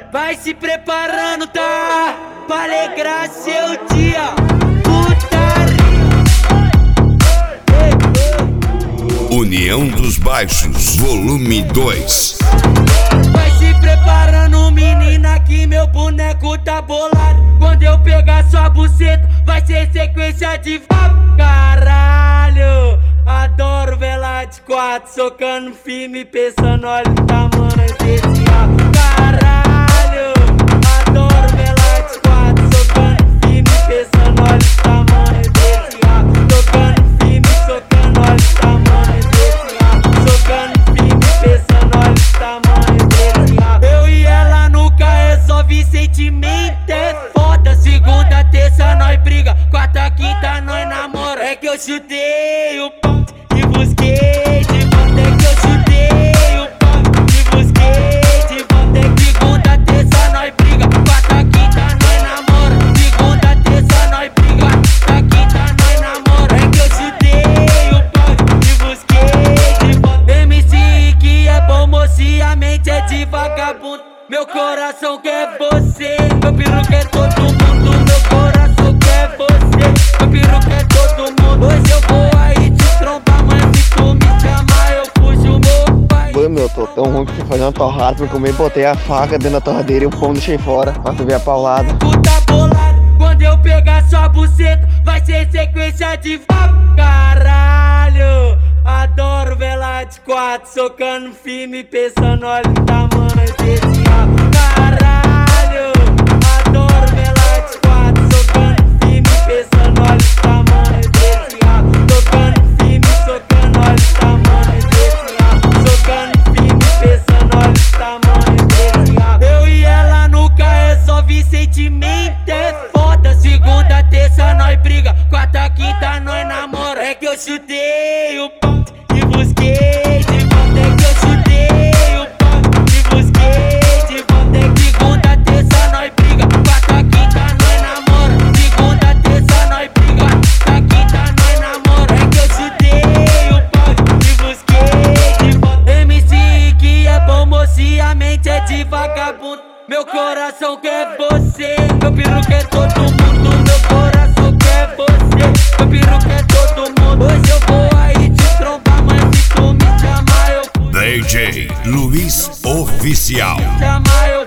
Vai se preparando, tá? Pra alegrar seu dia. Putaria. União dos Baixos, volume 2. Vai se preparando, menina, que meu boneco tá bolado. Quando eu pegar sua buceta, vai ser sequência de caralho. Adoro vela de 4, socando firme, pensando, olha o tamanho desse rabo. Caralho, adoro vela de 4, socando firme, pensando, olha o tamanho desse rabo. Tocando firme, socando, olha o tamanho desse rabo. Socando firme, pensando, olha o tamanho desse rabo. Eu e ela nunca resolve sentimento, é foda. Segunda, terça, nós briga. Quarta, quinta, nós namora. É que eu chutei o pau e busquei de volta. É que eu chutei o pau e busquei de volta. É que segunda, terça, nós briga. Quarta, quinta, nós namora. Segunda, terça, nós briga. Quarta, quinta, nós namora. É que eu chutei o pau e busquei de volta. MC que é bom moço e a mente é de vagabundo. Meu coração quer você, meu piru quer todo mundo. Meu coração quer você, meu piru quer todo mundo. Hoje eu vou aí te trombar, mas se tu me chamar eu fujo, meu pai. Pô, meu, tô tão ruim que fui fazer uma torrada, porque eu botei a faca dentro da torradeira e o pão deixei fora, pra tu ver a paulada. Puta bolado, quando eu pegar sua buceta, vai ser sequência de caralho. Adoro vela de 4, socando firme, pensando, olha o tamanho desse rabo. Caralho, adoro vela de 4, socando firme, pensando, olha o tamanho desse rabo. Tocando firme, socando, olha o tamanho desse rabo. Socando firme, pensando, olha o tamanho desse rabo. Eu e ela nunca resolve sentimento, é foda. Segunda, terça, nós briga. Quarta, quinta, nós namora. É que eu chutei o pau e busquei de volta. É que eu chutei o pau e busquei de volta. É que segunda, terça, nós briga. Quarta, quinta, nós namora. Segunda, terça, nós briga. Quarta, quinta, nós namora. É que eu chutei o pau e busquei de volta. MC que é bom moço e a mente é de vagabundo. Meu coração quer você, meu piru quer todo mundo. Meu coração quer você, meu piru quer todo mundo. Hoje eu vou aí te trombar, mas se tu me chamar eu fujo. DJ Luiz Oficial. Chamar eu